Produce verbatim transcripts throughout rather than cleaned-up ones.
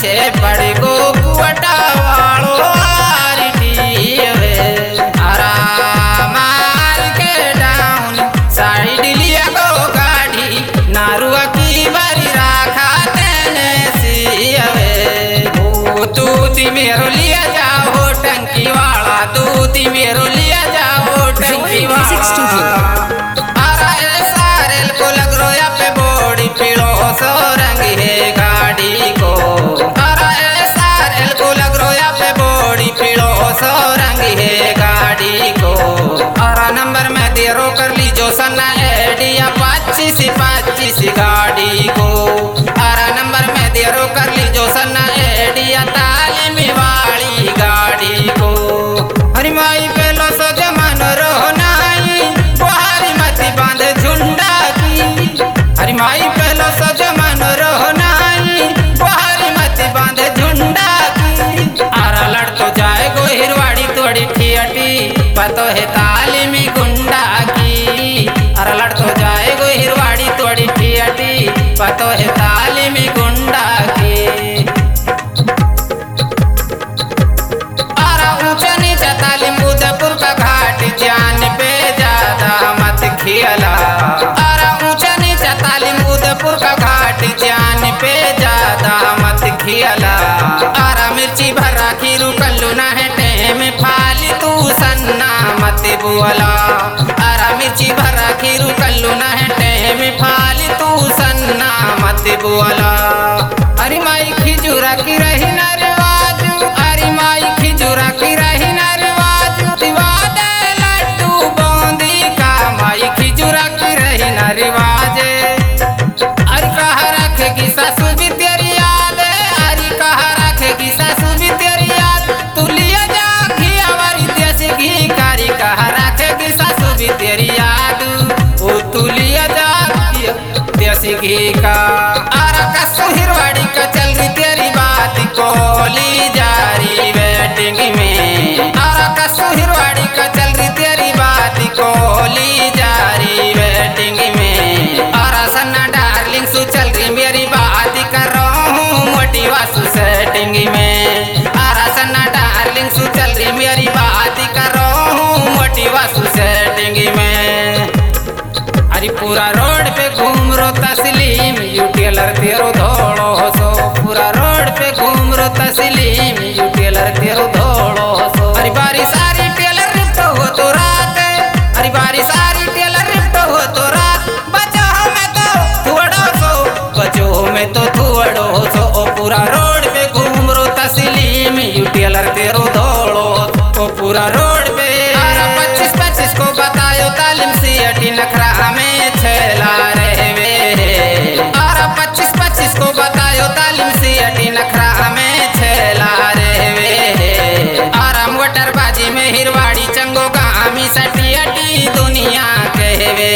पीछे पड़ गो कुवटा वालो मार के डाउन साइड लिया गो गाड़ी नारुआ की बारी राखा तेने सियावे दूधी मेरो लिया जाओ टंकी वाला दूधी मेरो लिया जाओ टंकी वाला को लग रोया पे बोड़ी पीड़ो सो रंग है गाड़ी को को लग रोया पे बोड़ी पीड़ो सो रंग है गाड़ी को और नंबर में देरो कर ली जो सन्ना एडिया पच्चीस पच्चीस गाड़ी को और नंबर में देरो कर ली जो सन्ना एडिया तालीम वाली गाड़ी को हरी माई पे लो सो जमान रहो नाई बुहारी मती बांध झुंडा हरी माई पहलो सो जमान रहो नाई बुहारी मती बांध झुंडा की आरा लड़ तो जाए गो हिरवाड़ी तोड़ी ठियटी पतो है तालीमी गुंडा की आरा लड़ तो जाए गो हिरवाड़ी तोड़ी ठियटी पतो है तालीमी गुंडा की आरा ऊंचा नीचा तालीम उदयपुर का घाट जान पे ज्यादा मत खियला उदयपुर का घाट जान पे ज्यादा मत खियला आरा मिर्ची भरा खीरू कल्लू ना है टेम फाली तू सन्ना मत बुअला आरा मिर्ची भरा खीरू कल्लू ना है टेम फाली तू सन्ना मत बुअला अरे माई खिजूरा की रही ना रिवाज अरे माई खिजूरा की रही ना रिवाज दिवादे लड्डू बूंदी का माई खिजूरा की रही ना रिवाज सासू भी तेरी याद अरे कहा रखेगी सासू भी तेरी याद तू लिया जा घी हमारी देसी घी कारी कहा रखेगी सासू भी तेरी याद वो तू लिया जा देसी घी का आरा कसू हिरवाड़ी का चल रही तेरी बात को ली जा रही वेटिंग में आरा कसू हिरवाड़ी का चल रही तेरी बात को ली जा रही वेटिंग में आरा सन्ना डार्लिंग सु चल रही मेरी बात कर रहा हूँ मोटी वासु सेटिंग में आरा सन्ना डार्लिंग सु चल रही मेरी बात कर रहा हूँ मोटी वासु सेटिंग में अरे पूरा रोड पे घूम रो तस्लीम यू टेलर तेरो धोड़ो सो पूरा रोड पे घूम रो तस्लीम यू टेलर तेरो धोड़ो सो अरे बारी सारी टेलर रिप्ट हो तो रात अरे बारी सारी टेलर रिप्ट हो तो रात बचो में तो थोड़ो सो बचो में तो थोड़ो सो ओ पूरा रोड पे घूम रो तस्लीम यू टेलर तेरो धोड़ो ओ पूरा रोड पे पच्चीस पच्चीस को बतायो तालीम सी अटी नखरा में छेला रहे वे आरा पच्चीस पच्चीस को बतायो तालीम सी अटी नखरा में छेला रहे वे आरा मोटरबाजी में हिरवाड़ी चंगो गामी सटी अटी दुनिया कहवे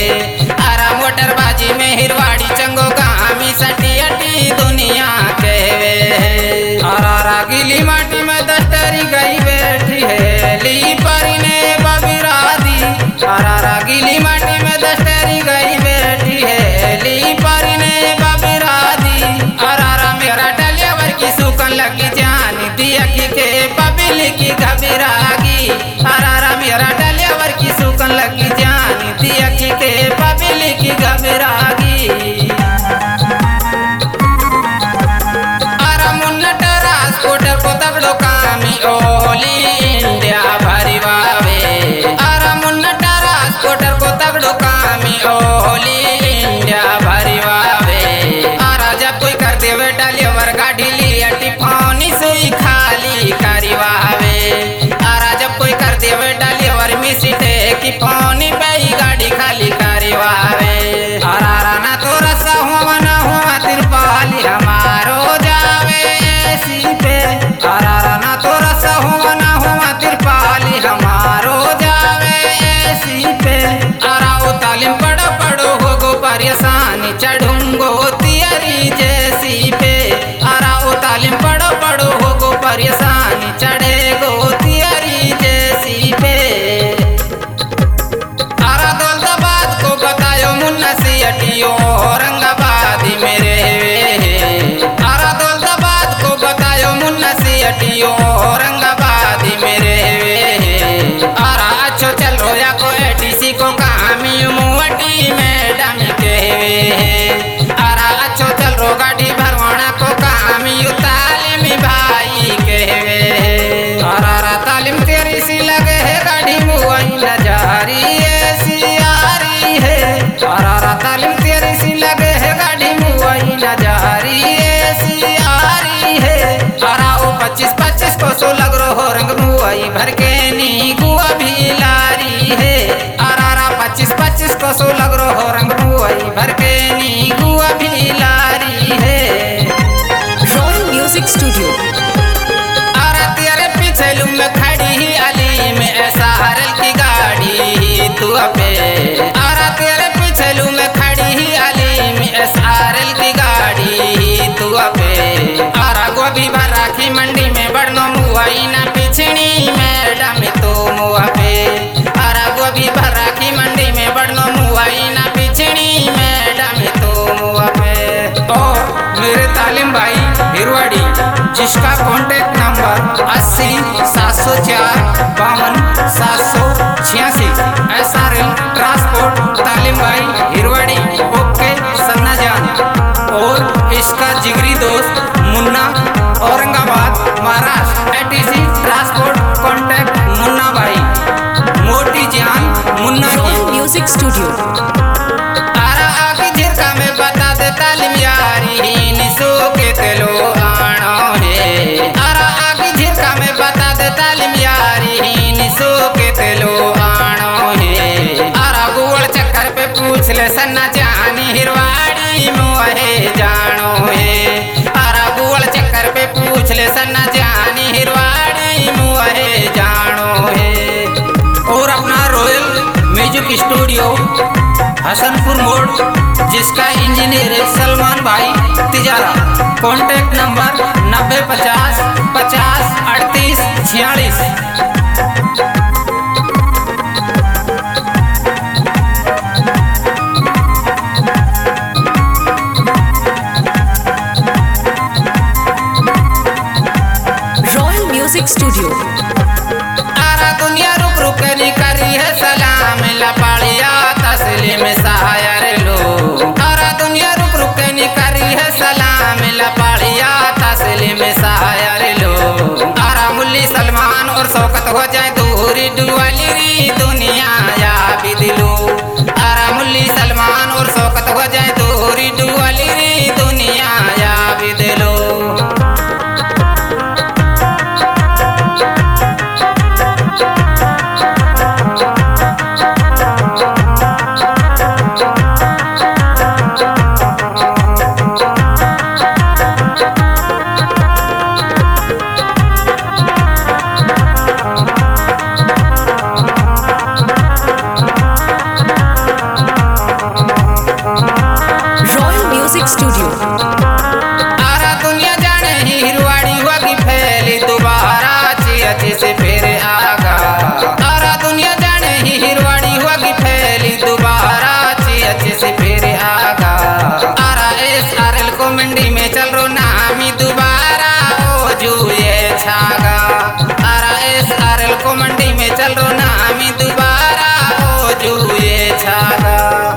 आरा मोटरबाजी में हिरवाड़ी चंगो गामी सटी अटी दुनिया कहवे आरा रागिली माटी में दस्टरी गई बैठी है ली परी ने बबिरा दी आरा रागिली माटी में दस्टरी गई बैठी है ली परी ने बबिरा दी आरा मेरा डलियावर की सुकन लगी जान दिया की के बबिली की घबरागी आरा मेरा डलियावर की सुकन लगी जान दिया की के बबिली की घबरागी आरा मुन्ना ट्रांसपोर्टर को तगड़ो कामी ओली इंडिया भरी वावे आरा मुन्ना ट्रांसपोर्टर को तगड़ो कामी ओली इंडिया भरी वावे आरा जब कोई कर देवे डलियावर गाड़ी ली अटी फानी सुई खाली तालिम भाई हिरवाड़ी, जिसका कॉन्टेक्ट नंबर अस्सी सात सौ चार बावन सात सौ छियासी। एस आर एल ट्रांसपोर्ट तालिम भाई हिरवाड़ी, ओके सन्ना जान। और इसका जिगरी दोस्त Munna Aurangabad Maharashtra, ATC transport contact Munna भाई, मोटी जान मुन्ना की। म्यूजिक स्टूडियो आरा आगे झिरका में बता दे तालिम यारी निसो के तेलो आनो है। आरा आगे झिरका में बता दे तालिम यारी निसो के तेलो आनो है। आरा गोल चक्कर पे पूछ ले सन्ना जानी हिरवाड़ी मोहे जानो है। आरा गोल चक्कर पे पूछ ले सन्ना जानी हिरवाड़ी मोहे जानो है। और अपना रॉयल म्यूजिक स्टूडियो हसनपुर मोड़, जिसका इंजीनियर है सलमान भाई तिजारा, कॉन्टेक्ट नंबर नब्बे पचास पचास अड़तीस छियालीस। रॉयल म्यूजिक स्टूडियो आरा दुनिया रुक रुक नहीं करी है सलाम लपाड़िया तस्लीम सहायर लो। आरा दुनिया रुक रुक नहीं करी है सलाम लपाड़िया तस्लीम सहायर लो। आरा मुल्ली सलमान और शौकत हो जाए दूरी डुअली री दुनिया या भी दिलो। आरा मुल्ली सलमान और शौकत हो जाए दूरी डुअली री दुनिया या भी दिलो। रॉयल म्यूजिक स्टूडियो आरा दुनिया जाने ही हिरवाड़ी होगी फैली दोबारा, अच्छी अच्छी से फिर आगा। आरा दुनिया जाने ही हिरवाड़ी होगी फैली दोबारा, अच्छी अच्छी से फिर आगा। आरा एस आर एल को मंडी में चल रो नामी दोबारा ओ जुए छागा। आरा एस आर एल को मंडी में चल रो नामी दोबारा ओ जुए छागा।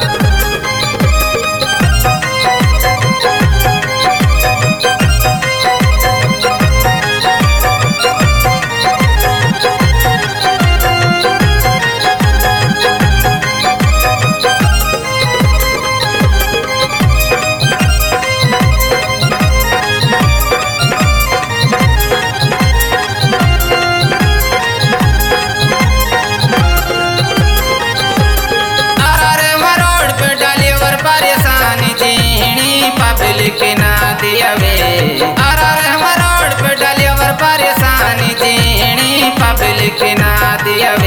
पब्लिक ना दियावे आरा रहमा रोड पे डालिया वर परेशानी जीनी, पब्लिक ना दियावे।